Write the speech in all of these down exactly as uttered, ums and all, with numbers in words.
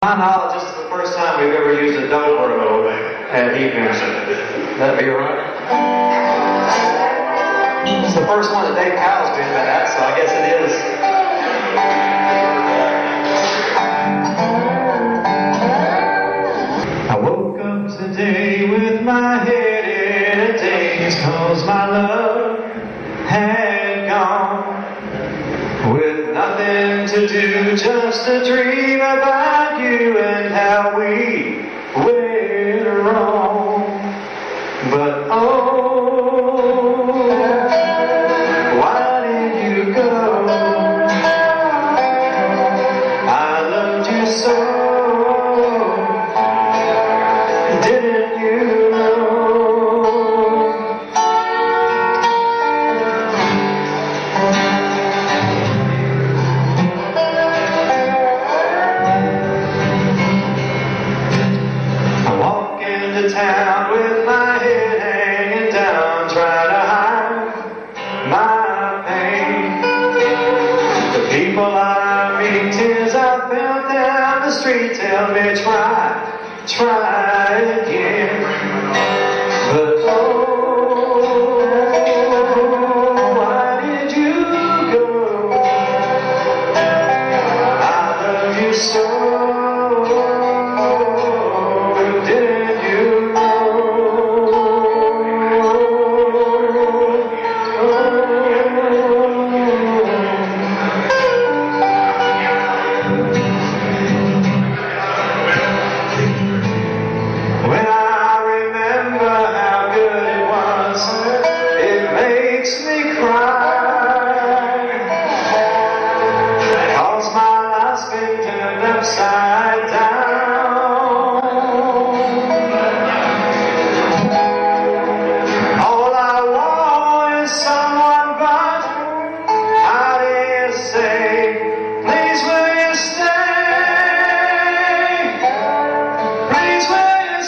My knowledge, this is the first time we've ever used a dobro at Heat Music. That'd be right. It's the first one that Dave Powell's been at, so I guess it is. I woke up today with my head in a daze, 'cause my love had gone. With nothing to do, just a dream about you and how we went wrong. But oh, why did you go? I loved you so, didn't you know? Town with my head hanging down, trying to hide my pain. The people I meet, tears I felt down the street, tell me try, try again. But oh, why did you go? I love you so. Upside down. All I want is someone, but how do you say, please will you stay? Please will you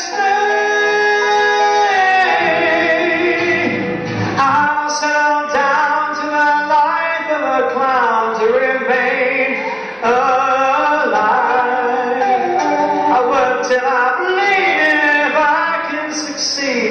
stay? I'll settle down to the life of a clown to remain alive. Till I bleed, if I can succeed.